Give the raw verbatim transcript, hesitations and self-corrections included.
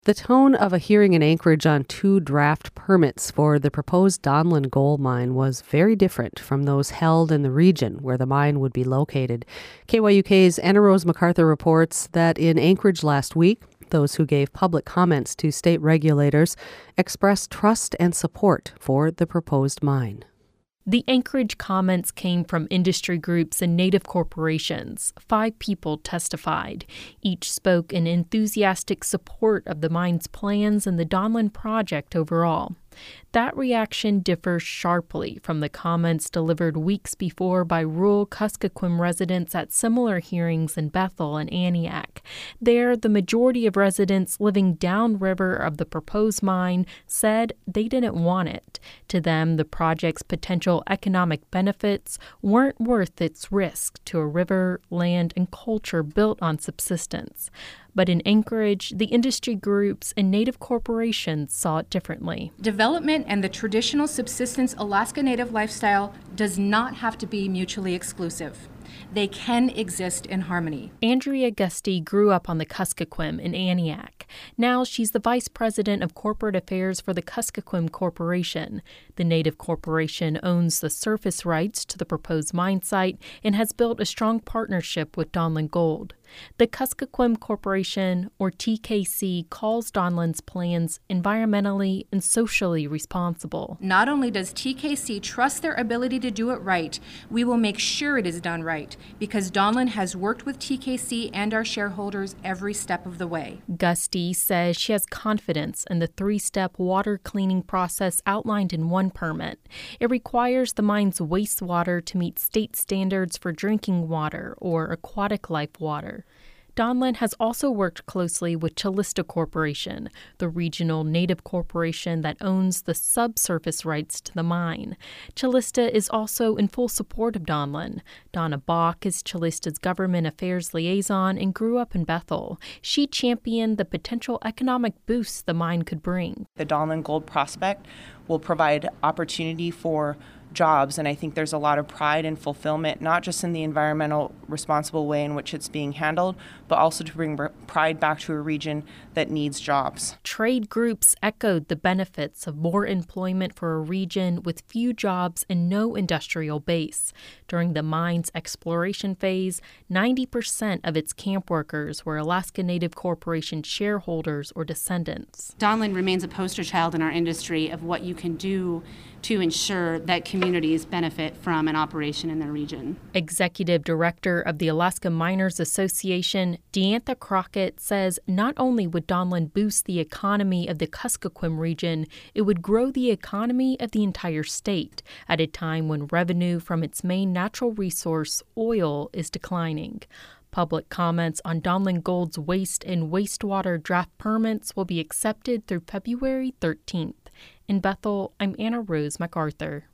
The tone of a hearing in Anchorage on two draft permits for the proposed Donlin Gold Mine was very different from those held in the region where the mine would be located. K Y U K's Anna Rose MacArthur reports that in Anchorage last week, those who gave public comments to state regulators expressed trust and support for the proposed mine. The Anchorage comments came from industry groups and Native corporations. Five people testified. Each spoke in enthusiastic support of the mine's plans and the Donlin project overall. That reaction differs sharply from the comments delivered weeks before by rural Kuskokwim residents at similar hearings in Bethel and Aniak. There, the majority of residents living downriver of the proposed mine said they didn't want it. To them, the project's potential economic benefits weren't worth its risk to a river, land, and culture built on subsistence. But in Anchorage, the industry groups and Native corporations saw it differently. Development and the traditional subsistence Alaska Native lifestyle does not have to be mutually exclusive. They can exist in harmony. Andrea Gusty grew up on the Kuskokwim in Aniak. Now she's the vice president of corporate affairs for the Kuskokwim Corporation. The Native corporation owns the surface rights to the proposed mine site and has built a strong partnership with Donlin Gold. The Kuskokwim Corporation, or T K C, calls Donlin's plans environmentally and socially responsible. Not only does T K C trust their ability to do it right, we will make sure it is done right, because Donlin has worked with T K C and our shareholders every step of the way. Gusty says she has confidence in the three-step water cleaning process outlined in one permit. It requires the mine's wastewater to meet state standards for drinking water or aquatic life water. Donlin has also worked closely with Chilista Corporation, the regional Native corporation that owns the subsurface rights to the mine. Chilista is also in full support of Donlin. Donna Bach is Chilista's government affairs liaison and grew up in Bethel. She championed the potential economic boost the mine could bring. The Donlin Gold prospect will provide opportunity for jobs, and I think there's a lot of pride and fulfillment, not just in the environmental responsible way in which it's being handled, but also to bring pride back to a region that needs jobs. Trade groups echoed the benefits of more employment for a region with few jobs and no industrial base. During the mine's exploration phase, ninety percent of its camp workers were Alaska Native Corporation shareholders or descendants. Donlin remains a poster child in our industry of what you can do to ensure that communities benefit from an operation in their region. Executive Director of the Alaska Miners Association, Deantha Crockett, says not only would Donlin boost the economy of the Kuskokwim region, it would grow the economy of the entire state at a time when revenue from its main natural resource, oil, is declining. Public comments on Donlin Gold's waste and wastewater draft permits will be accepted through February thirteenth. In Bethel, I'm Anna Rose MacArthur.